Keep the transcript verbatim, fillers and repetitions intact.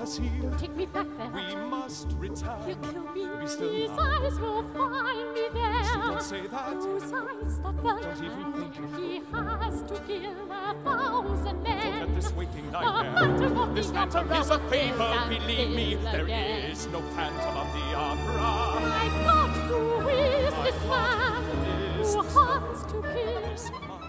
us here. Take me back there. We must return. You kill me. Be still His now. eyes will find me there. Still don't say that. Those eyes that burn. Don't even think it. He has to kill a thousand men. Forget this waking The nightmare. phantom of This the phantom opera is a will favor, kill and believe me. kill There again. is no phantom of the opera. My God, who is this man God, who is who this hunts to kill? Yes,